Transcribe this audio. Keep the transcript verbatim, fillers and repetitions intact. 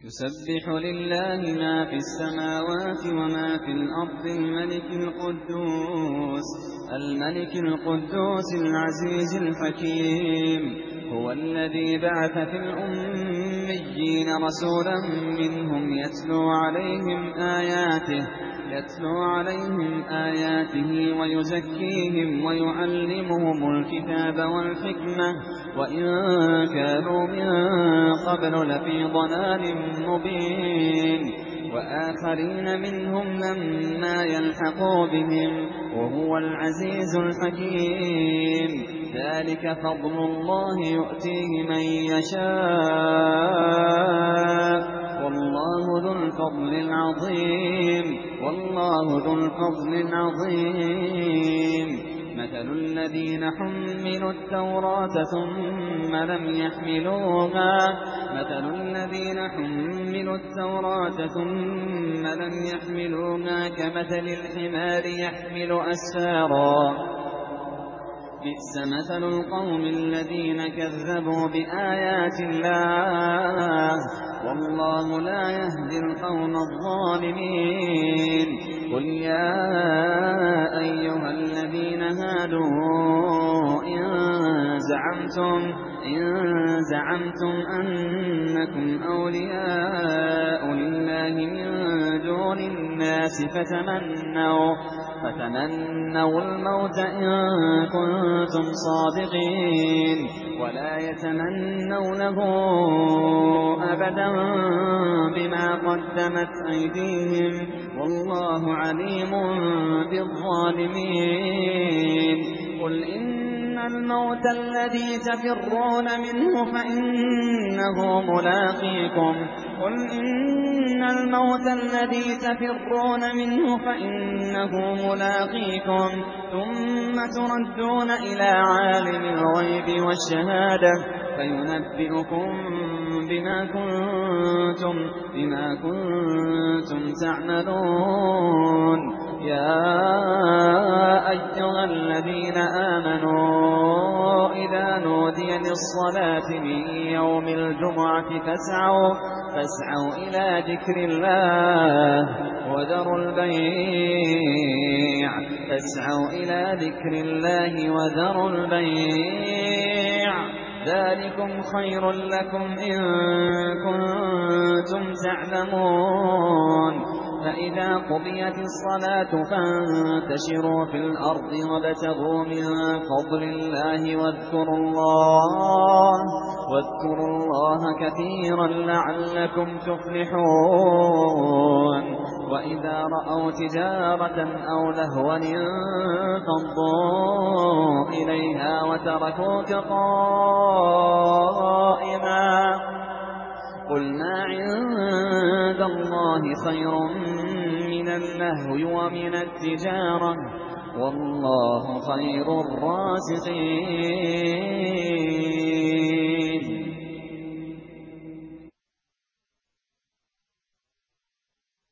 يسبح لله ما في السماوات وما في الأرض الملك القدوس الملك القدوس العزيز الحكيم. هو الذي بعث في الأميين رسولا منهم يتلو عليهم آياته يتلو عليهم آياته ويزكيهم ويعلمهم الكتاب والحكمة وإن كانوا من قبل لفي ضلال مبين. وآخرين منهم لما يلحقوا بهم وهو العزيز الحكيم. ذلك فضل الله يؤتيه من يشاء والله ذو الفضل العظيم والله ذو الفضل العظيم. مثل الذين حملوا التوراة ثم لم يحملوها مثل الذين حملوا التوراة ثم لم يحملوها كمثل الحمار يحمل أسفارا بئس مثل القوم الذين كذبوا بآيات الله والله لا يهدي القوم الظالمين. قل يا أيها الذين هادوا إن زعمتم إن زعمتم أنكم أولياء لله من دون الناس فتمنوا فتمنوا الموت إن كنتم صادقين ولا يتمنونه أبدا بما قدمت أيديهم والله عليم بالظالمين. قل إن الموت الذي تفرون منه فإنه ملاقيكم قل إن الموت الذي تفرون منه فإنه ملاقيكم ثم تردون إلى عالم الغيب والشهادة فينبئكم بما كنتم بما كنتم تعملون. يا أيها الذين آمنوا إذا نودي للصلاة من يوم الجمعة فاسعوا فاسعوا إلى ذكر الله وذروا البيع فاسعوا إلى ذكر الله وذروا البيع ذلكم خير لكم إن كنتم تعلمون. فإذا قضيت الصلاة فانتشروا في الأرض وابتغوا من فضل الله واذكروا الله واذكروا الله كثيرا لعلكم تفلحون. وإذا رأوا تجارة أو لهوا انفضوا إليها وتركوك قائما قل ما عند الله خير من اللهو ومن التجارة والله خير الرازقين.